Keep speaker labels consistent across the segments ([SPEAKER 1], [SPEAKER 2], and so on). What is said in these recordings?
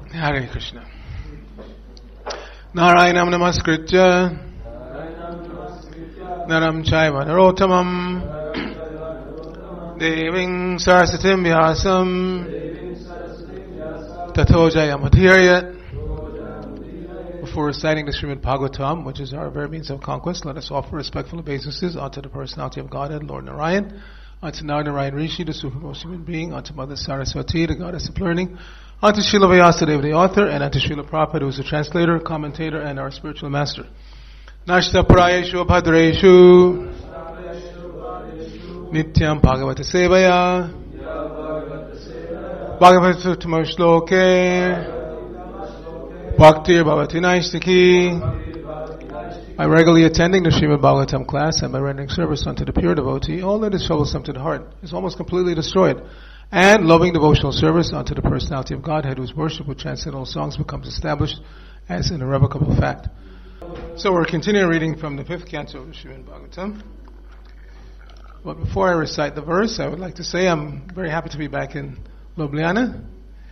[SPEAKER 1] Hare Krishna. Narayanam namaskritya Naram chaiva narottamam Deving Sarasatim Vyasam Tato Jayamadhiryat. Before reciting the Srimad Bhagavatam, which is our very means of conquest, let us offer respectful obeisances unto the personality of Godhead, Lord Narayan, unto Narayan Rishi, the supreme human being, unto Mother Saraswati, the goddess of learning, unto Srila Vyasadeva, the author, and unto Srila Prabhupada, who is the translator, commentator, and our spiritual master. Nashta Parayeshu Bhadreshu Nityam Bhagavata Sevaya Bhagavata Tamar Shloke Bhaktir Bhavati Naistaki. By regularly attending the Srimad Bhagavatam class and by rendering service unto the pure devotee, all that is troublesome to the heart is almost completely destroyed. And loving devotional service unto the personality of Godhead, whose worship with transcendental songs becomes established as an irrevocable fact. So we're continuing reading from the 5th canto of the Srimad Bhagavatam. But before I recite the verse, I would like to say I'm very happy to be back in Ljubljana.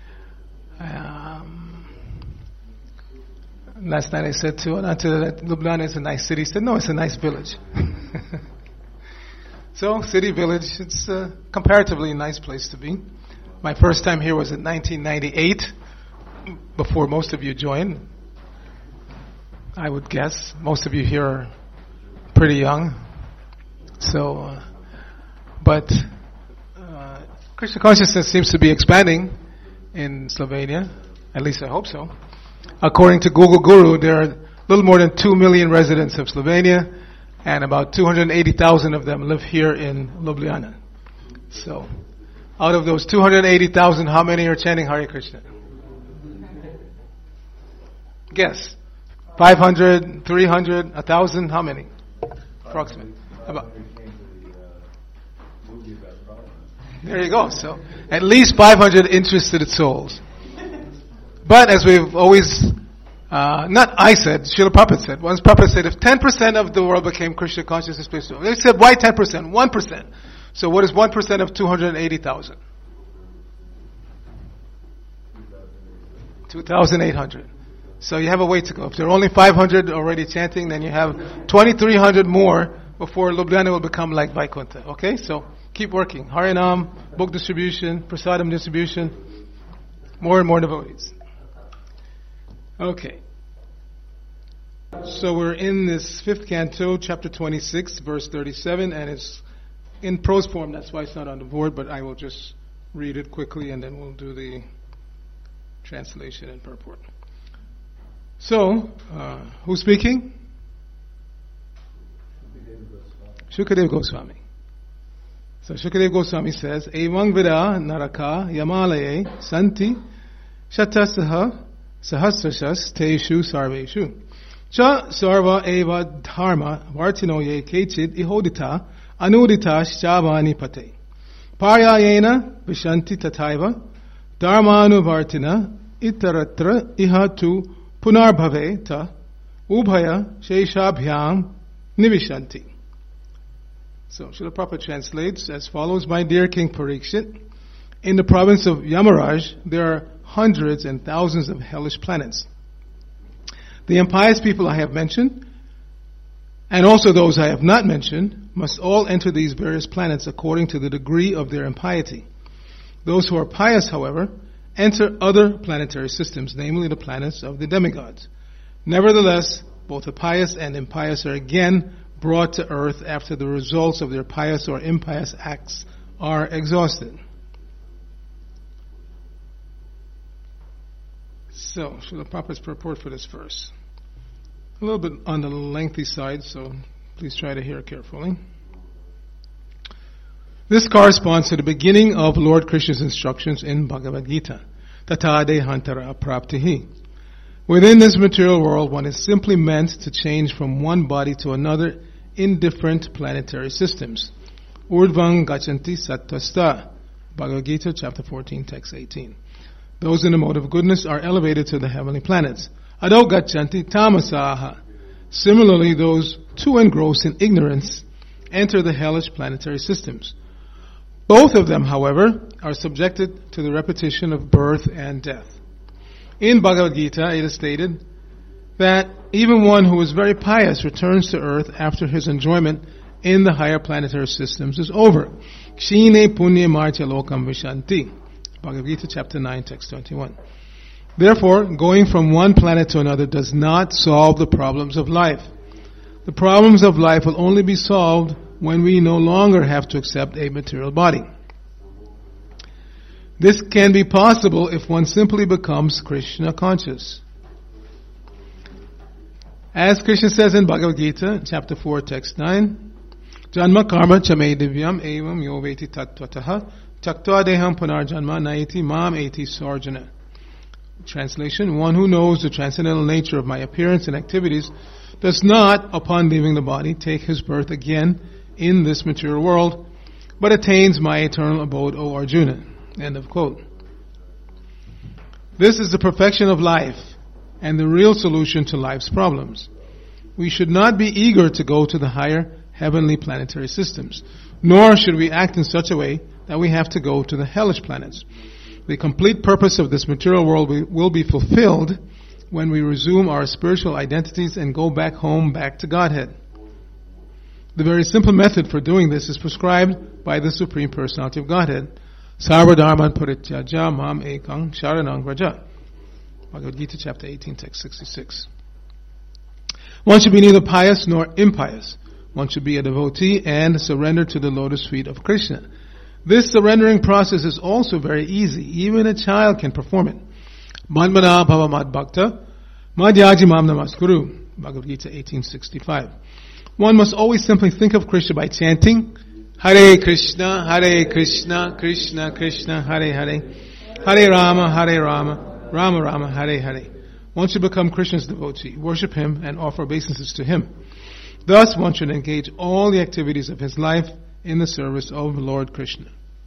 [SPEAKER 1] Last night I said to Ananta that Ljubljana is a nice city. He said, no, it's a nice village. So, city, village, it's a comparatively nice place to be. My first time here was in 1998, before most of you joined. I would guess. Most of you here are pretty young. So, but Krishna consciousness seems to be expanding in Slovenia. At least I hope so. According to Google Guru, there are a little more than 2 million residents of Slovenia, and about 280,000 of them live here in Ljubljana. So, out of those 280,000, how many are chanting Hare Krishna? Guess. 500, 300, 1,000, how many? Approximately. About. There you go. So, at least 500 interested souls. But as we've always, not I said, Srila Prabhupada said, once Prabhupada said, if 10% of the world became Krishna consciousness, they said, why 10%? 1%. So what is 1% of 280,000? 2,800. So you have a way to go. If there are only 500 already chanting, then you have 2,300 more before Ljubljana will become like Vaikuntha. Okay? So keep working. Harinam, book distribution, prasadam distribution, more and more devotees. Okay. So we're in this 5th canto, chapter 26, verse 37, and it's in prose form, that's why it's not on the board, but I will just read it quickly and then we'll do the translation and purport. So, who's speaking? Shukadeva Goswami. So Shukadeva Goswami says, Evang Vida Naraka Yamalaye Santi Shatasaha Sahasrashas Teishu Sarveshu Cha Sarva Eva Dharma Vartino Ye Kechid Ihodita Anudita Shavani Pate Paryayena Vishanti Tataiva Dharmanu Vartina Itaratra Ihatu Punarbhave Ta Ubhaya Sheshabhyam Nivishanti. So Srila Prabhupada translates as follows: My dear King Parikshit, in the province of Yamaraj there are hundreds and thousands of hellish planets. The impious people I have mentioned, and also those I have not mentioned, must all enter these various planets according to the degree of their impiety. Those who are pious, however, enter other planetary systems, namely the planets of the demigods. Nevertheless, both the pious and impious are again brought to earth after the results of their pious or impious acts are exhausted. So, Srila Prabhupada's purport for this verse. A little bit on the lengthy side, so please try to hear carefully. This corresponds to the beginning of Lord Krishna's instructions in Bhagavad Gita. Tata dehantara praptihi. Within this material world, one is simply meant to change from one body to another in different planetary systems. Urdvang gachanti sattvasta. Bhagavad Gita, chapter 14, text 18. Those in the mode of goodness are elevated to the heavenly planets. Ado gachanti tamasaha. Similarly, those too engrossed in ignorance enter the hellish planetary systems. Both of them, however, are subjected to the repetition of birth and death. In Bhagavad Gita, it is stated that even one who is very pious returns to earth after his enjoyment in the higher planetary systems is over. Kshine punya marcha lokam vishanti. Bhagavad Gita chapter 9, text 21. Therefore, going from one planet to another does not solve the problems of life. The problems of life will only be solved when we no longer have to accept a material body. This can be possible if one simply becomes Krishna conscious. As Krishna says in Bhagavad Gita, chapter 4, text 9, Janma karma chame divyam evam yo veti tattvataha taktva deham punarjanma naiti mam eti sarjana. Translation, one who knows the transcendental nature of my appearance and activities does not, upon leaving the body, take his birth again in this material world, but attains my eternal abode, O Arjuna. End of quote. This is the perfection of life and the real solution to life's problems. We should not be eager to go to the higher heavenly planetary systems, nor should we act in such a way that we have to go to the hellish planets. The complete purpose of this material world will be fulfilled when we resume our spiritual identities and go back home, back to Godhead. The very simple method for doing this is prescribed by the Supreme Personality of Godhead. Sarva dharman parityaja mam ekang sharanang vraja. Bhagavad Gita chapter 18, text 66. One should be neither pious nor impious. One should be a devotee and surrender to the lotus feet of Krishna. This surrendering process is also very easy. Even a child can perform it. Manmana bhava mad bhakta madhyaji mam namaskuru. Bhagavad Gita 1865. One must always simply think of Krishna by chanting Hare Krishna, Krishna Krishna, Hare Hare, Hare Rama, Rama Rama, Hare Hare. One should become Krishna's devotee, worship him, and offer obeisances to him. Thus, one should engage all the activities of his life in the service of Lord Krishna.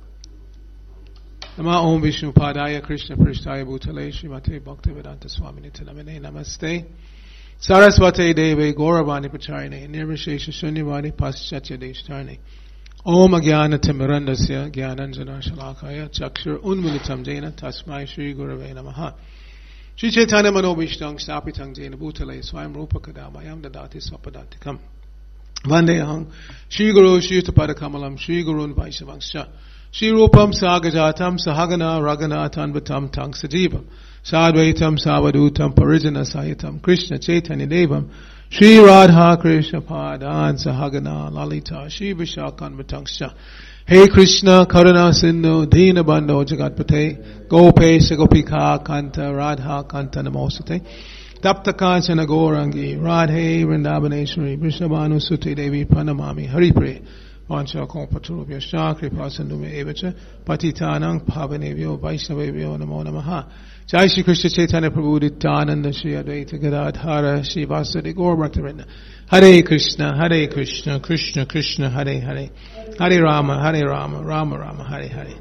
[SPEAKER 1] Nama Om Vishnu Padaya Krishna Prishtaya Bhutale Srimate Bhaktivedanta Swamini Namane Namaste Saraswate Deve Gauravani Pacharine Nirvishesha Shunyavani Paschatya Deshtarne Om Agyana Timirandasya Gyananjana Shalakaya Chakshur Unmilitam Jena Tasmai Shri Gurave Namaha Shri Chaitanya Manobhishtang Stapitang Jena Bhutale Swayam Rupa Kadamayam Dadati Swapadatikam Vandehang Shri Guru Shri Tapada Kamalam Shri Gurun Vaishavangscha Shri Rupam Sagajatam Sahagana Ragana Tanvatam Tang Sajivam Sadvaitam Savadutam Parijana Sahitam Krishna Chaitanya Devam Shri Radha Krishna Padan Sahagana Lalita Shri Vishakan Vatangsha Hey Krishna Karuna Sindhu Dina Bandho Jagatpate Gopesh Gopika Kanta Radha Kanta Namosate Tapta Kanchana Gaurangi Radhe Vrindavaneshwari Vrishabhanu Suti Devi Pranamami Hari Pre Vancha Kompaturu Vyasha Kripa Sindhume Evacha Patitanang Pavanevyo Vaishnavevyo Namo Namaha Jai Shri Krishna Chaitanya Prabhu Nityananda Shri Advaita Gadadhara Shri Vasudeva Gaur Bhaktivinoda Hare Krishna Krishna Krishna Hare Hare Hare Rama Rama Rama Hare Hare.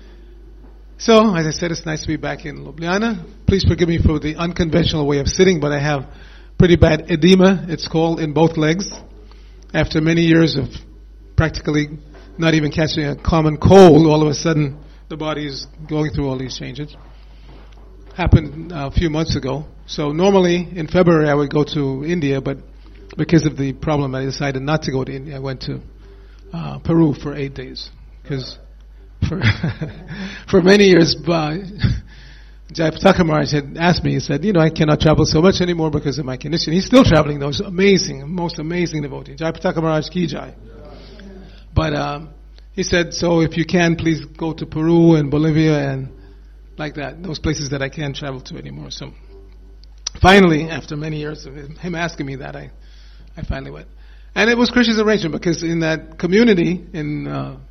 [SPEAKER 1] So, as I said, it's nice to be back in Ljubljana. Please forgive me for the unconventional way of sitting, but I have pretty bad edema, it's called, in both legs. After many years of practically not even catching a common cold, all of a sudden the body is going through all these changes. Happened a few months ago. So normally in February I would go to India, but because of the problem I decided not to go to India. I went to Peru for 8 days. Because for many years, Jayapataka Maharaj had asked me, he said, I cannot travel so much anymore because of my condition. He's still traveling, those most amazing devotee. Jayapataka Maharaj ki jai. But he said, so if you can, please go to Peru and Bolivia and like that, those places that I can't travel to anymore. So finally, after many years of him asking me that, I finally went. And it was Krishna's arrangement, because in that community in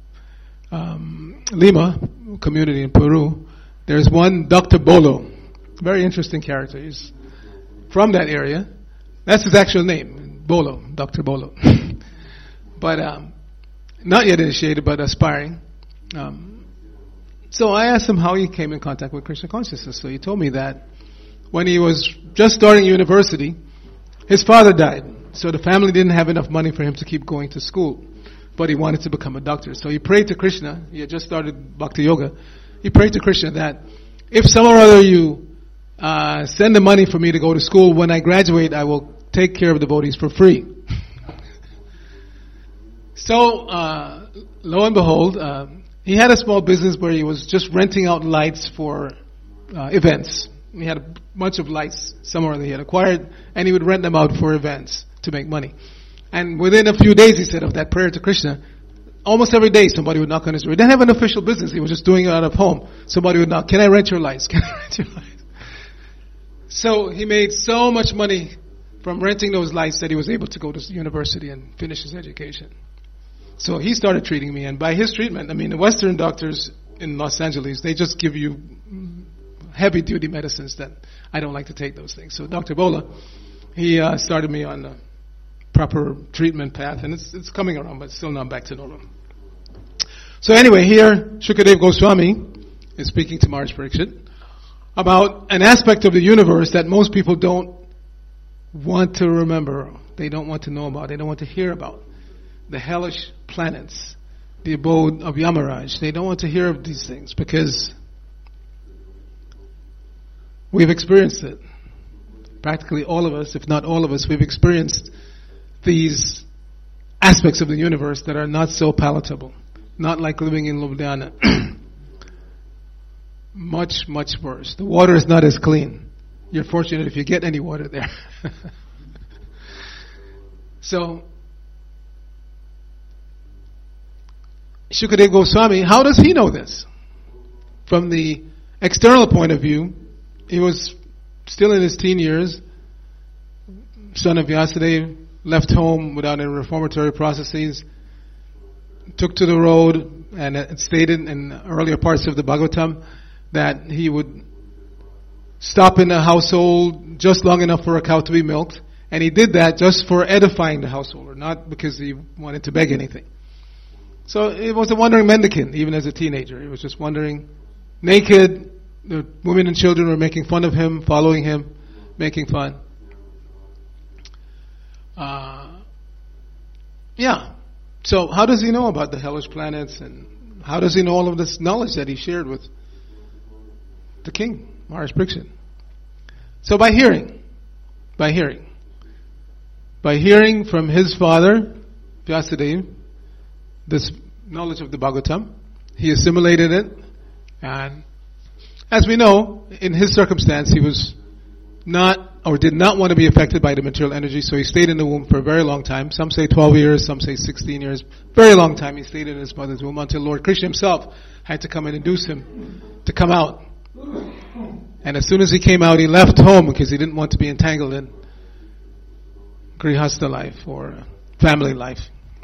[SPEAKER 1] Lima, community in Peru, there's one Dr. Bolo, very interesting character. He's from that area. That's his actual name, Bolo, Dr. Bolo. But not yet initiated, but aspiring. So I asked him how he came in contact with Krishna consciousness. So he told me that when he was just starting university, his father died. So the family didn't have enough money for him to keep going to school. But he wanted to become a doctor. So he prayed to Krishna. He had just started Bhakti Yoga. He prayed to Krishna that if some or other you send the money for me to go to school. When I graduate, I will take care of the devotees for free. So, lo and behold, he had a small business where he was just renting out lights for events. He had a bunch of lights somewhere that he had acquired, and he would rent them out for events to make money. And within a few days, he said, of that prayer to Krishna, almost every day somebody would knock on his door. He didn't have an official business. He was just doing it out of home. Somebody would knock, can I rent your lights? Can I rent your lights? So he made so much money from renting those lights that he was able to go to university and finish his education. So he started treating me, and by his treatment, I mean, the Western doctors in Los Angeles, they just give you heavy-duty medicines that I don't like to take those things. So Dr. Bola, he started me on a proper treatment path, and it's coming around, but still not back to normal. So anyway, here, Shukadev Goswami is speaking to Maharaj Parikshit about an aspect of the universe that most people don't want to remember, they don't want to know about, they don't want to hear about. The hellish planets, the abode of Yamaraj. They don't want to hear of these things because we've experienced it. Practically all of us, if not all of us, we've experienced these aspects of the universe that are not so palatable. Not like living in Ljubljana. Much, much worse. The water is not as clean. You're fortunate if you get any water there. So, Shukadev Goswami, how does he know this? From the external point of view, he was still in his teen years, son of Vyasadeva, left home without any reformatory processes, took to the road, and it stated in earlier parts of the Bhagavatam that he would stop in a household just long enough for a cow to be milked, and he did that just for edifying the householder, not because he wanted to beg anything. So it was a wandering mendicant, even as a teenager. He was just wandering naked. The women and children were making fun of him, following him, making fun. So how does he know about the hellish planets, and how does he know all of this knowledge that he shared with the king, Maharaj Parikshit? So by hearing from his father, Vyasadeva, this knowledge of the Bhagavatam, he assimilated it, and as we know, in his circumstance, he was not or did not want to be affected by the material energy, so he stayed in the womb for a very long time. Some say 12 years, some say 16 years. Very long time he stayed in his mother's womb until Lord Krishna himself had to come and induce him to come out. And as soon as he came out, he left home because he didn't want to be entangled in grihastha life or family life.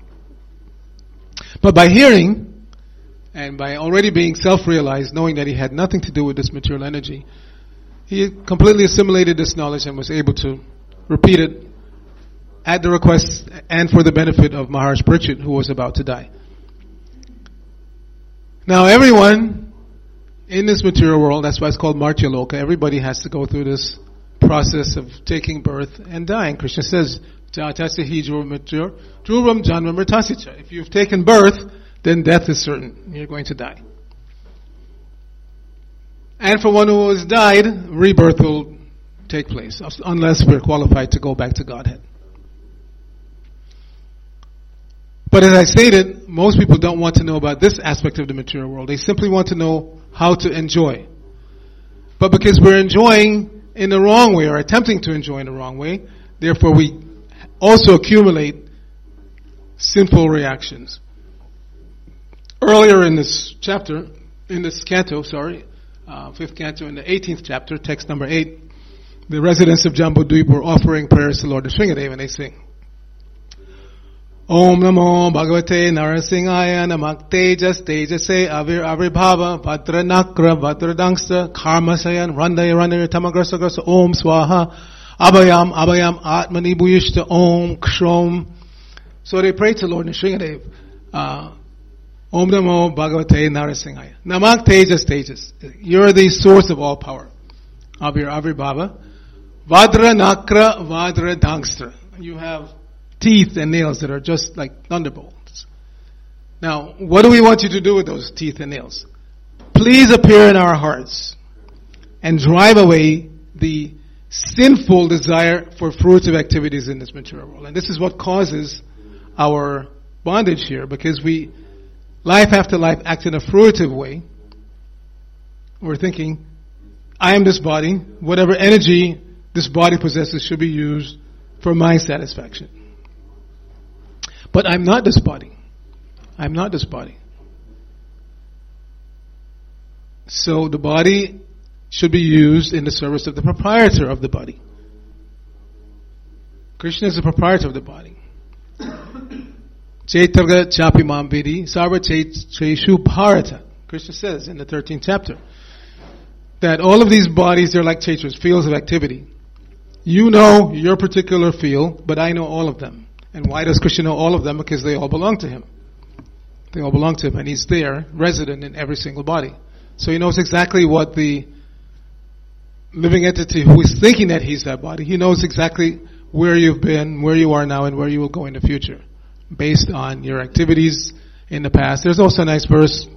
[SPEAKER 1] But by hearing, and by already being self-realized, knowing that he had nothing to do with this material energy, he completely assimilated this knowledge and was able to repeat it at the request and for the benefit of Maharaj Parikshit, who was about to die. Now everyone in this material world, that's why it's called Martyaloka, everybody has to go through this process of taking birth and dying. Krishna says, if you've taken birth, then death is certain. You're going to die. And for one who has died, rebirth will take place, unless we're qualified to go back to Godhead. But as I stated, most people don't want to know about this aspect of the material world. They simply want to know how to enjoy. But because we're enjoying in the wrong way, or attempting to enjoy in the wrong way, therefore we also accumulate sinful reactions. Earlier in this chapter, in this canto, 5th canto, in the 18th chapter, text number 8, the residents of Jambudvip were offering prayers to Lord Nrsingadeva, and they sing, Om Namo Bhagavate Narasimhaya Namak Tejas Tejase Avirbhava Vajra Nakra Vajra Dangsta Karmasayan Randaya Tamagrasa Grasa Om Swaha Abhayam Atmani Bhuyishta Om Kshom. So they prayed to Lord Nrsingadeva, Om Namo Bhagavate Narasimhaya. Namak Tejas. You're the source of all power. Avirbhava. Vajra Nakra Vajra Dangstra. You have teeth and nails that are just like thunderbolts. Now, what do we want you to do with those teeth and nails? Please appear in our hearts and drive away the sinful desire for fruitive activities in this material world. And this is what causes our bondage here, because we, life after life, act in a fruitive way. We're thinking, I am this body. Whatever energy this body possesses should be used for my satisfaction. But I'm not this body. I'm not this body. So the body should be used in the service of the proprietor of the body. Krishna is the proprietor of the body. Chaitarga chapi mambiri sarva cheshu bharata. Krishna says in the 13th chapter that all of these bodies, they're like chaitras, fields of activity. You know your particular field, but I know all of them. And why does Krishna know all of them? Because they all belong to him. They all belong to him, and he's there, resident in every single body. So he knows exactly what the living entity who is thinking that he's that body, he knows exactly where you've been, where you are now, and where you will go in the future, based on your activities in the past. There's also a nice verse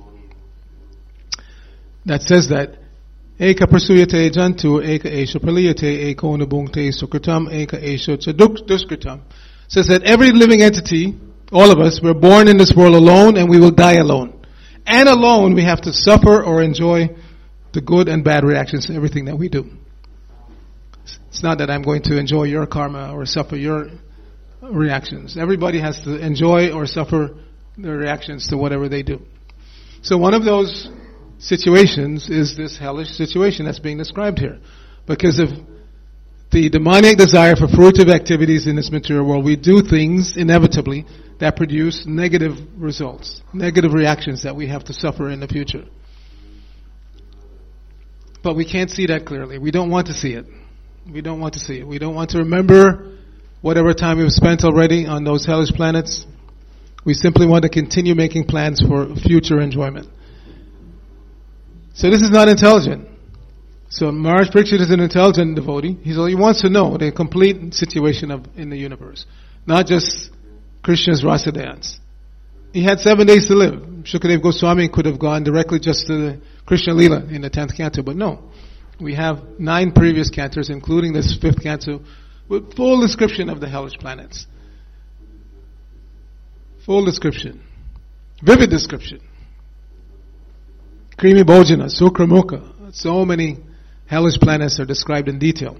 [SPEAKER 1] that says that Eka prasuyate jantu, eka esha praliyate, eka onabungte sukritam, eka esha duskritam. Says that every living entity, all of us, we're born in this world alone and we will die alone. And alone we have to suffer or enjoy the good and bad reactions to everything that we do. It's not that I'm going to enjoy your karma or suffer your reactions. Everybody has to enjoy or suffer their reactions to whatever they do. So one of those situations is this hellish situation that's being described here. Because of the demonic desire for fruitive activities in this material world, we do things inevitably that produce negative results, negative reactions that we have to suffer in the future. But we can't see that clearly. We don't want to see it. We don't want to see it. We don't want to remember whatever time we've spent already on those hellish planets. We simply want to continue making plans for future enjoyment. So this is not intelligent. So Maharaj Parikshit is an intelligent devotee. He wants to know the complete situation in the universe. Not just Krishna's rasa dance. He had 7 days to live. Shukadeva Goswami could have gone directly just to the Krishna Lila in the 10th canto, but no. We have 9 previous cantos, including this 5th canto, with full description of the hellish planets. Full description. Vivid description. Krimi Bhojana, Sukra Mukha. So many hellish planets are described in detail.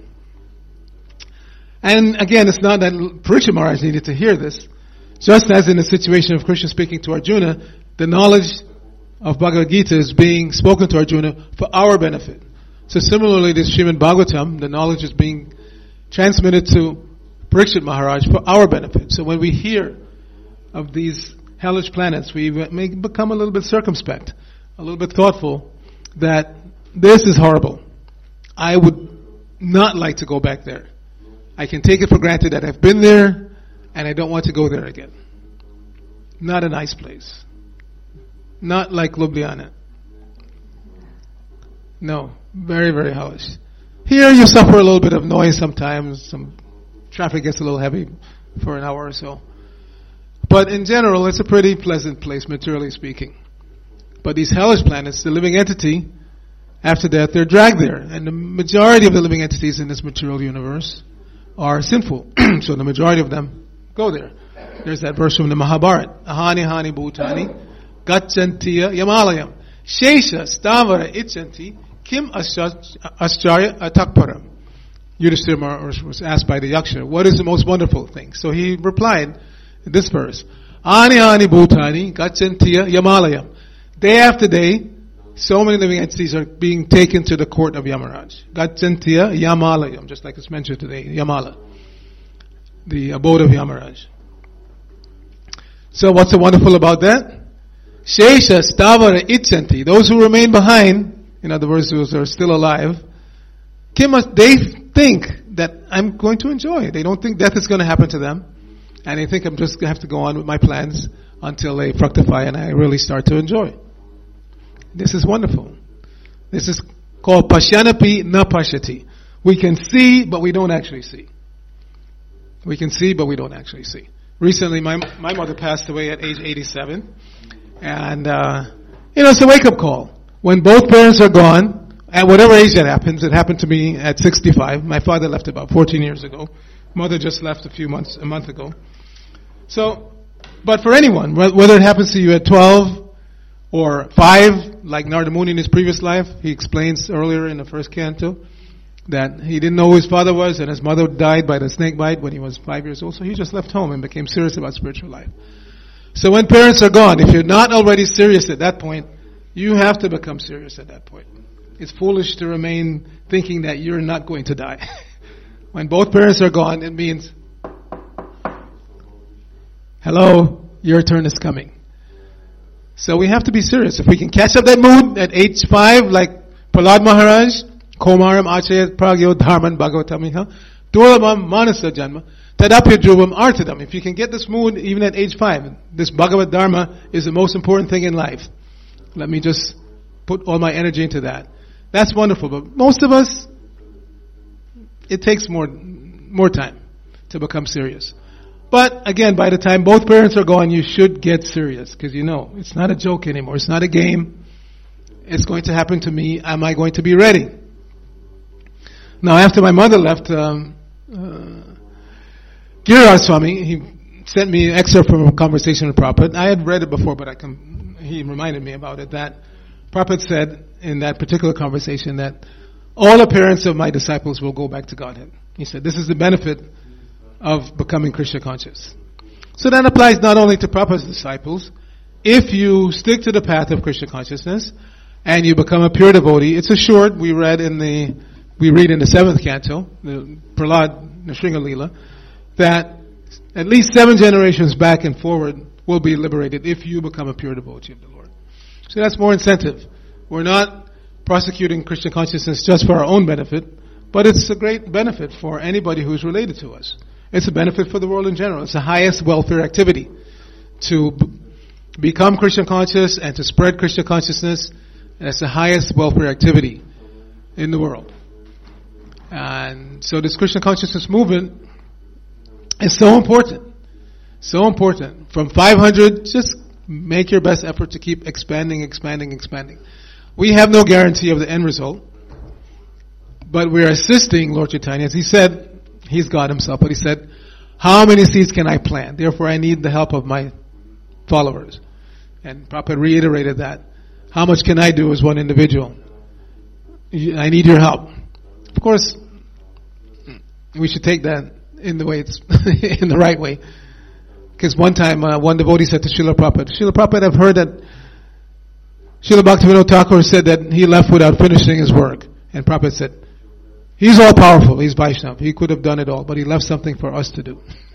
[SPEAKER 1] And again, it's not that Parikshit Maharaj needed to hear this. Just as in the situation of Krishna speaking to Arjuna, the knowledge of Bhagavad Gita is being spoken to Arjuna for our benefit. So similarly, this Srimad Bhagavatam, the knowledge is being transmitted to Parikshit Maharaj for our benefit. So when we hear of these hellish planets, we may become a little bit circumspect, a little bit thoughtful, that this is horrible. I would not like to go back there. I can take it for granted that I've been there, and I don't want to go there again. Not a nice place. Not like Ljubljana. No, very, very hellish. Here you suffer a little bit of noise sometimes. Some traffic gets a little heavy for an hour or so. But in general, it's a pretty pleasant place, materially speaking. But these hellish planets, the living entity, after death, they're dragged there. And the majority of the living entities in this material universe are sinful. So the majority of them go there. There's that verse from the Mahabharata. Ahani hani bhutani gachantiya yamalayam shesha stavara ichanti kim ascharya atakparam. Yudhishthira was asked by the Yaksha, what is the most wonderful thing? So he replied in this verse, Ahani hani bhutani gachantiya yamalayam. Day after day, so many living entities are being taken to the court of Yamaraj. Gachantiya Yamalayam, just like it's mentioned today, Yamala, the abode of Yamaraj. So what's so wonderful about that? Shesha Stavara Ichanti, those who remain behind, in other words, those who are still alive, they think that I'm going to enjoy. They don't think death is going to happen to them. And they think I'm just going to have to go on with my plans until they fructify and I really start to enjoy. This is wonderful. This is called Pashyanapi na Pashyati. We can see, but we don't actually see. We can see, but we don't actually see. Recently, my mother passed away at age 87. And, it's a wake-up call. When both parents are gone, At whatever age that happens, it happened to me at 65. My father left about 14 years ago. Mother just left a month ago. So, but for anyone, whether it happens to you at 12 or 5, like Narada Muni in his previous life, he explains earlier in the first canto that he didn't know who his father was, and his mother died by the snake bite when he was 5 years old, so he just left home and became serious about spiritual life. So when parents are gone, if you're not already serious at that point, you have to become serious at that point. It's foolish to remain thinking that you're not going to die. When both parents are gone, it means, hello, your turn is coming. So we have to be serious. If we can catch up that mood at age 5, like Prahlad Maharaj, Komaram Acharya Pragyo Dharman Bhagavatamiha, Durlamam Manasa Janma, Tadapya Dhruvam Artadam. If you can get this mood even at age 5, this Bhagavad Dharma is the most important thing in life. Let me just put all my energy into that. That's wonderful, but most of us, it takes more time to become serious. But again, by the time both parents are gone, you should get serious, because you know, it's not a joke anymore. It's not a game. It's going to happen to me. Am I going to be ready? Now, after my mother left, Giriraj Swami, he sent me an excerpt from a conversation with Prabhupada. I had read it before, but he reminded me about it, that Prabhupada said in that particular conversation that all the parents of my disciples will go back to Godhead. He said, this is the benefit of becoming Krishna conscious. So that applies not only to Prabhupada's disciples. If you stick to the path of Krishna consciousness and you become a pure devotee, it's assured, we read in the 7th canto, the Prahlad Nrsinga Leela, that at least 7 generations back and forward will be liberated if you become a pure devotee of the Lord. So that's more incentive. We're not prosecuting Krishna consciousness just for our own benefit, but it's a great benefit for anybody who's related to us. It's a benefit for the world in general. It's the highest welfare activity to become Krishna conscious and to spread Krishna consciousness. And it's the highest welfare activity in the world. And so this Krishna consciousness movement is so important. So important. From 500, just make your best effort to keep expanding. We have no guarantee of the end result, but we're assisting Lord Chaitanya. As he said, he's God himself, but he said, how many seeds can I plant? Therefore I need the help of my followers. And Prabhupada reiterated that. How much can I do as one individual? I need your help. Of course, we should take that in the way it's in the right way. Because one time, one devotee said to Srila Prabhupada, I've heard that Srila Bhaktivinoda Thakur said that he left without finishing his work. And Prabhupada said, he's all powerful, he's Vaishnava, he could have done it all, but he left something for us to do.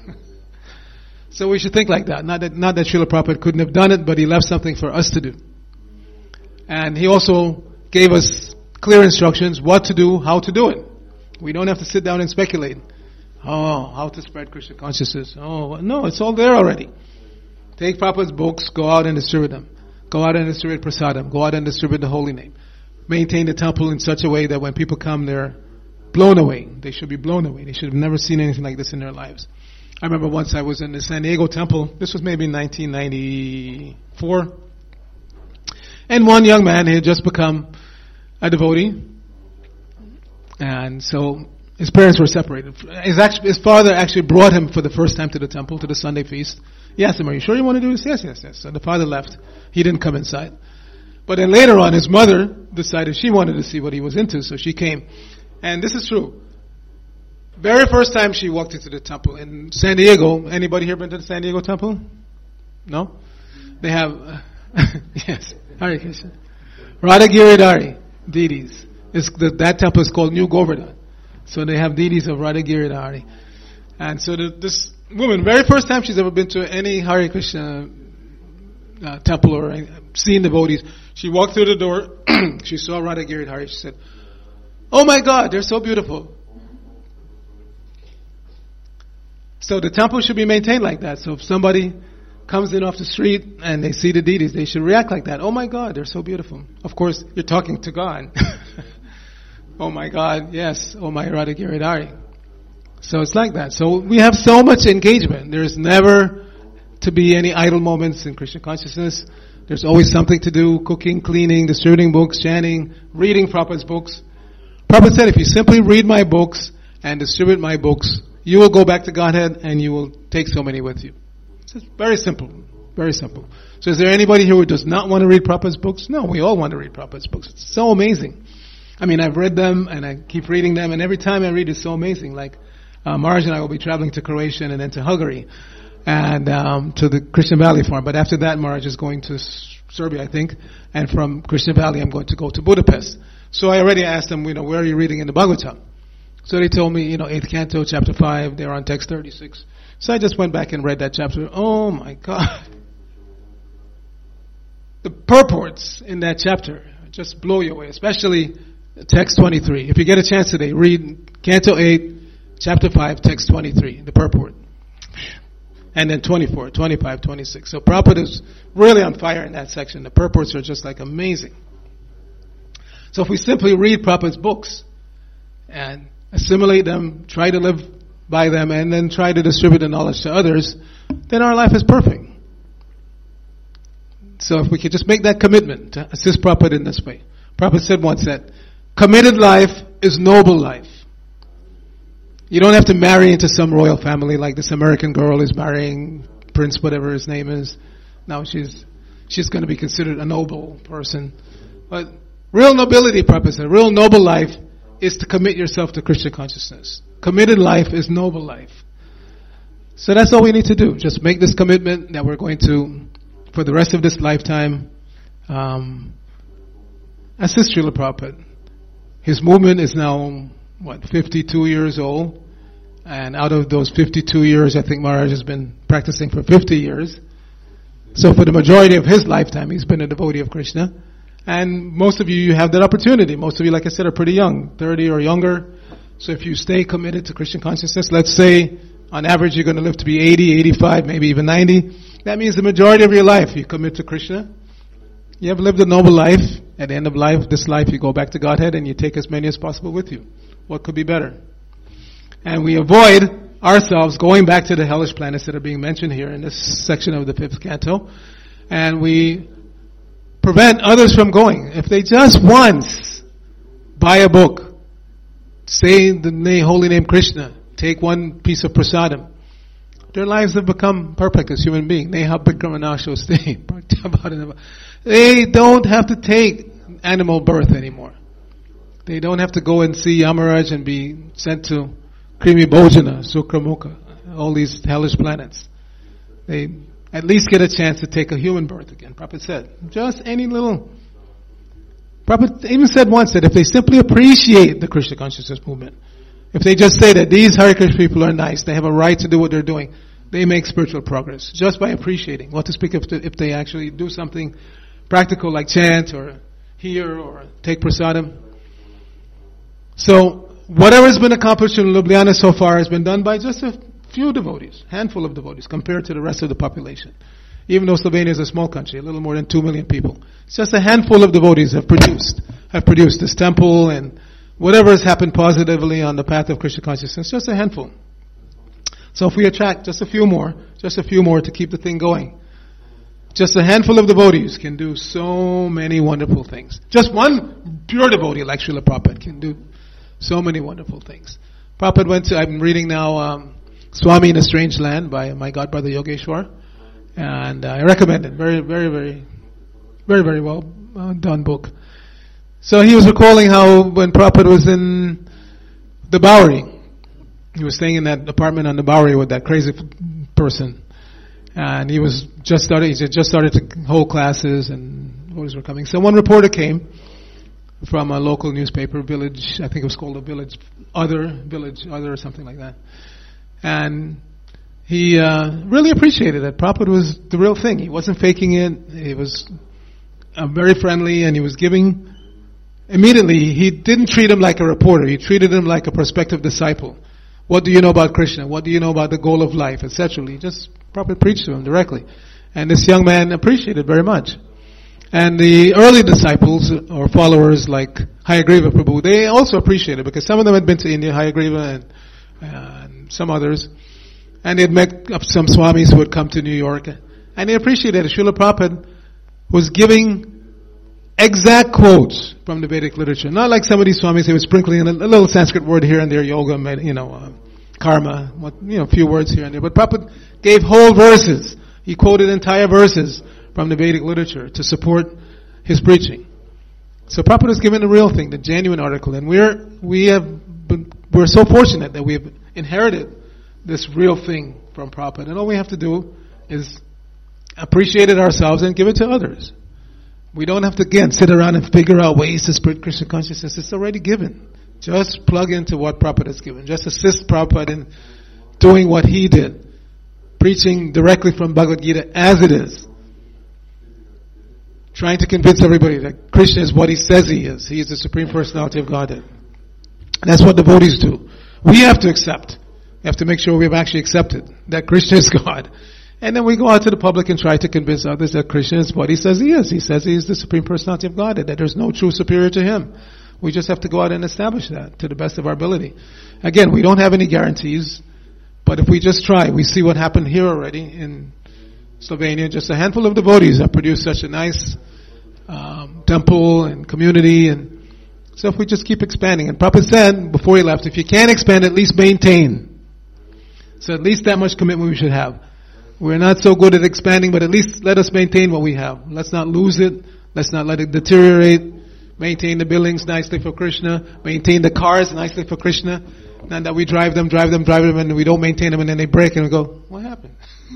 [SPEAKER 1] So we should think like that. Not that Srila Prabhupada couldn't have done it, but he left something for us to do. And he also gave us clear instructions what to do, how to do it. We don't have to sit down and speculate. Oh, how to spread Krishna consciousness. Oh, no, it's all there already. Take Prabhupada's books, go out and distribute them. Go out and distribute prasadam. Go out and distribute the holy name. Maintain the temple in such a way that when people come, they're blown away. They should be blown away. They should have never seen anything like this in their lives. I remember once I was in the San Diego temple. This was maybe in 1994. And one young man, he had just become a devotee. And so his parents were separated. His father actually brought him for the first time to the temple, to the Sunday feast. He asked him, are you sure you want to do this? Yes. So the father left. He didn't come inside. But then later on, his mother decided she wanted to see what he was into, so she came. And this is true. Very first time she walked into the temple in San Diego. Anybody here been to the San Diego temple? No? They have, yes, Hare Krishna. Radha Giridhari deities. That temple is called New Govardhan. So they have deities of Radha Giridhari. And so this woman, very first time she's ever been to any Hare Krishna temple or seen devotees, she walked through the door, she saw Radha Giridhari, she said, oh my God, they're so beautiful. So the temple should be maintained like that. So if somebody comes in off the street and they see the deities, they should react like that. Oh my God, they're so beautiful. Of course, you're talking to God. Oh my God, yes. Oh my Radha Giridhari. So it's like that. So we have so much engagement. There's never to be any idle moments in Krishna consciousness. There's always something to do, cooking, cleaning, distributing books, chanting, reading Prabhupada's books. Prabhupada said, if you simply read my books and distribute my books, you will go back to Godhead and you will take so many with you. It's just very simple. Very simple. So is there anybody here who does not want to read Prabhupada's books? No, we all want to read Prabhupada's books. It's so amazing. I mean, I've read them and I keep reading them, and every time I read it's so amazing. Like, Maharaj and I will be traveling to Croatia and then to Hungary and to the Krishna Valley farm. But after that, Maharaj is going to Serbia, I think, and from Krishna Valley I'm going to go to Budapest. So I already asked them, where are you reading in the Bhagavatam? So they told me, 8th canto, chapter 5, they're on text 36. So I just went back and read that chapter. Oh my God. The purports in that chapter just blow you away, especially text 23. If you get a chance today, read Canto 8, Chapter 5, text 23, the purport. And then 24, 25, 26. So Prabhupada is really on fire in that section. The purports are just like amazing. So if we simply read Prabhupada's books and assimilate them, try to live by them, and then try to distribute the knowledge to others, then our life is perfect. So if we could just make that commitment to assist Prabhupada in this way. Prabhupada said once that committed life is noble life. You don't have to marry into some royal family like this American girl is marrying Prince whatever his name is. Now she's going to be considered a noble person. But real nobility, Prabhupada said, real noble life is to commit yourself to Krishna consciousness. Committed life is noble life. So that's all we need to do. Just make this commitment that we're going to, for the rest of this lifetime, assist Srila Prabhupada. His movement is now, 52 years old. And out of those 52 years, I think Maharaj has been practicing for 50 years. So for the majority of his lifetime, he's been a devotee of Krishna. And most of you have that opportunity. Most of you, like I said, are pretty young, 30 or younger. So if you stay committed to Krishna consciousness, let's say on average you're going to live to be 80, 85, maybe even 90. That means the majority of your life you commit to Krishna. You have lived a noble life. At the end of this life, you go back to Godhead and you take as many as possible with you. What could be better? And we avoid ourselves going back to the hellish planets that are being mentioned here in this section of the 5th canto. And we prevent others from going. If they just once buy a book, say the holy name Krishna, take one piece of prasadam, their lives have become perfect as human beings. They don't have to take animal birth anymore. They don't have to go and see Yamaraj and be sent to Krimi Bhojana, Sukramukha, all these hellish planets. They at least get a chance to take a human birth again. Prabhupada said, just any little. Prabhupada even said once that if they simply appreciate the Krishna consciousness movement, if they just say that these Hare Krishna people are nice, they have a right to do what they're doing, they make spiritual progress just by appreciating. What to speak if they actually do something practical like chant or hear or take prasadam. So whatever has been accomplished in Ljubljana so far has been done by just a few devotees, handful of devotees compared to the rest of the population. Even though Slovenia is a small country, a little more than 2 million people. It's just a handful of devotees have produced this temple and whatever has happened positively on the path of Krishna consciousness, just a handful. So if we attract just a few more to keep the thing going, just a handful of devotees can do so many wonderful things. Just one pure devotee like Srila Prabhupada can do so many wonderful things. Prabhupada I'm reading now Swami in a Strange Land by my godbrother Yogeshwar, and I recommend it. Very, very, very, very, very well done book. So he was recalling how when Prabhupada was in the Bowery, he was staying in that apartment on the Bowery with that crazy person. And he had just started to hold classes and devotees were coming. So one reporter came from a local newspaper, Village, I think it was called Village Other or something like that. And he really appreciated that Prabhupada was the real thing. He wasn't faking it. He was very friendly and he was giving. Immediately, he didn't treat him like a reporter. He treated him like a prospective disciple. What do you know about Krishna? What do you know about the goal of life, etc.? He just Prabhupada preached to him directly. And this young man appreciated it very much. And the early disciples or followers like Hayagriva Prabhu, they also appreciated it because some of them had been to India, Hayagriva and some others. And they had met some swamis who had come to New York. And they appreciated it. Srila Prabhupada was giving exact quotes from the Vedic literature. Not like some of these swamis, they were sprinkling in a little Sanskrit word here and there, yoga, karma, a few words here and there. But Prabhupada gave whole verses. He quoted entire verses from the Vedic literature to support his preaching. So Prabhupada was given the real thing, the genuine article, and we're so fortunate that we have inherited this real thing from Prabhupada. And all we have to do is appreciate it ourselves and give it to others. We don't have to, again, sit around and figure out ways to spread Krishna consciousness. It's already given. Just plug into what Prabhupada has given. Just assist Prabhupada in doing what he did. Preaching directly from Bhagavad Gita as it is. Trying to convince everybody that Krishna is what he says he is. He is the Supreme Personality of Godhead. And that's what devotees do. We have to accept. We have to make sure we've actually accepted that Krishna is God. And then we go out to the public and try to convince others that Krishna is what he says he is. He says he is the Supreme Personality of Godhead, that there's no true superior to him. We just have to go out and establish that to the best of our ability. Again, we don't have any guarantees, but if we just try, we see what happened here already in Slovenia. Just a handful of devotees have produced such a nice temple and community, and so if we just keep expanding. And Prabhupada said before he left, if you can't expand, at least maintain. So at least that much commitment we should have. We're not so good at expanding, but at least let us maintain what we have. Let's not lose it. Let's not let it deteriorate. Maintain the buildings nicely for Krishna. Maintain the cars nicely for Krishna. Not that we drive them, and we don't maintain them, and then they break, and we go, what happened?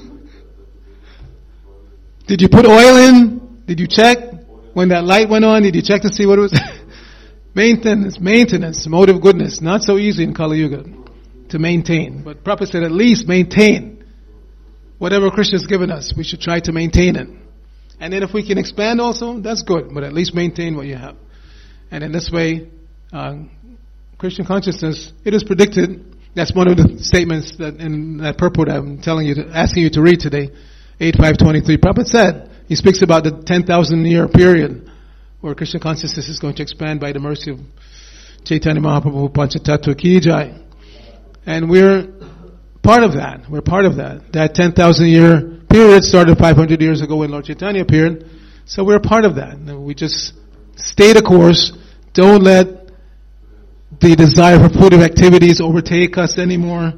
[SPEAKER 1] Did you put oil in? Did you check? When that light went on, did you check to see what it was? Maintenance, mode of goodness. Not so easy in Kali Yuga to maintain. But Prabhupada said at least maintain. Whatever Krishna has given us, we should try to maintain it. And then if we can expand also, that's good. But at least maintain what you have. And in this way, Christian consciousness, it is predicted. That's one of the statements that in that purport I'm asking you to read today, 8.5.23. Prabhupada said, he speaks about the 10,000 year period where Krishna consciousness is going to expand by the mercy of Chaitanya Mahaprabhu, Panchatattva Ki Jai. And we're part of that. We're part of that. That 10,000 year period started 500 years ago when Lord Chaitanya appeared. So we're part of that. We just stay the course. Don't let the desire for fruitive activities overtake us anymore.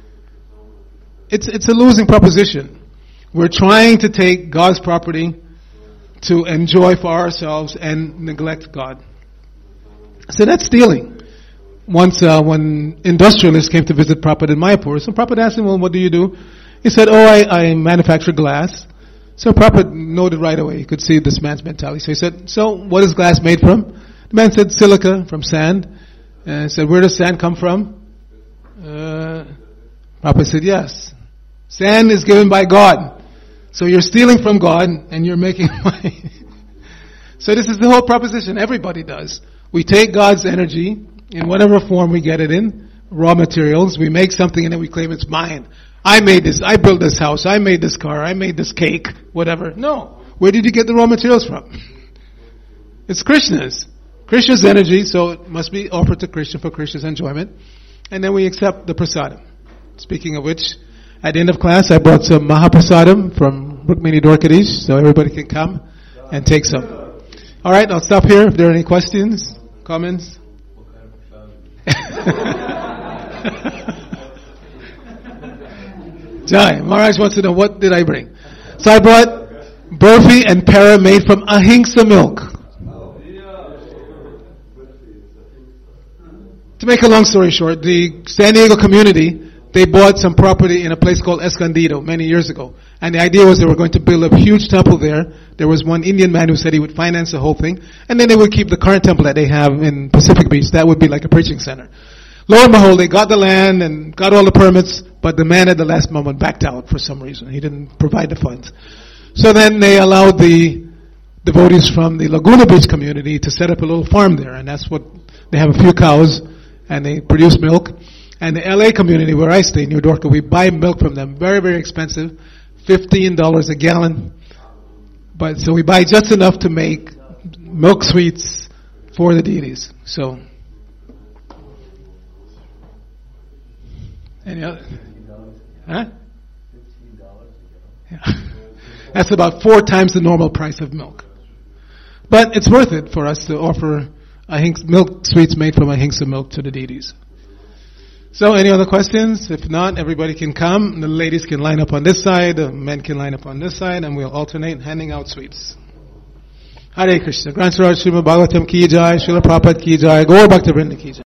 [SPEAKER 1] It's a losing proposition. We're trying to take God's property to enjoy for ourselves and neglect God. So that's stealing. Once, when industrialists came to visit Prabhupada in Mayapur, so Prabhupada asked him, well, what do you do? He said, I manufacture glass. So Prabhupada noted right away, he could see this man's mentality. So he said, so what is glass made from? The man said, silica, from sand. And he said, where does sand come from? Prabhupada said, yes. Sand is given by God. So you're stealing from God and you're making money. So this is the whole proposition. Everybody does. We take God's energy in whatever form we get it in, raw materials. We make something and then we claim it's mine. I made this. I built this house. I made this car. I made this cake. Whatever. No. Where did you get the raw materials from? It's Krishna's. Krishna's energy, so it must be offered to Krishna for Krishna's enjoyment. And then we accept the prasadam. Speaking of which, at the end of class, I brought some Mahaprasadam from Rukmini Dwarkadish, so everybody can come and take some. All right, I'll stop here. If there are any questions, comments. Jai, Maharaj wants to know, what did I bring? So I brought burfi and para made from ahimsa milk. To make a long story short, the San Diego community, they bought some property in a place called Escondido many years ago. And the idea was they were going to build a huge temple there. There was one Indian man who said he would finance the whole thing. And then they would keep the current temple that they have in Pacific Beach. That would be like a preaching center. Lo and behold, they got the land and got all the permits, but the man at the last moment backed out for some reason. He didn't provide the funds. So then they allowed the devotees from the Laguna Beach community to set up a little farm there. And that's what, they have a few cows and they produce milk. And the LA community where I stay, New Dwarka, we buy milk from them. Very, very expensive. $15 a gallon. But so we buy just enough to make milk sweets for the deities. So, any other? Huh? Yeah. That's about 4 times the normal price of milk. But it's worth it for us to offer milk sweets made from ahimsa milk to the deities. So, any other questions? If not, everybody can come. The ladies can line up on this side, the men can line up on this side, and we'll alternate handing out sweets. Hare Krishna. Granth Srimad Bhagavatam ki jai, Srila Prabhupada ki jai, Gaur Bhakta Vrinda ki jai.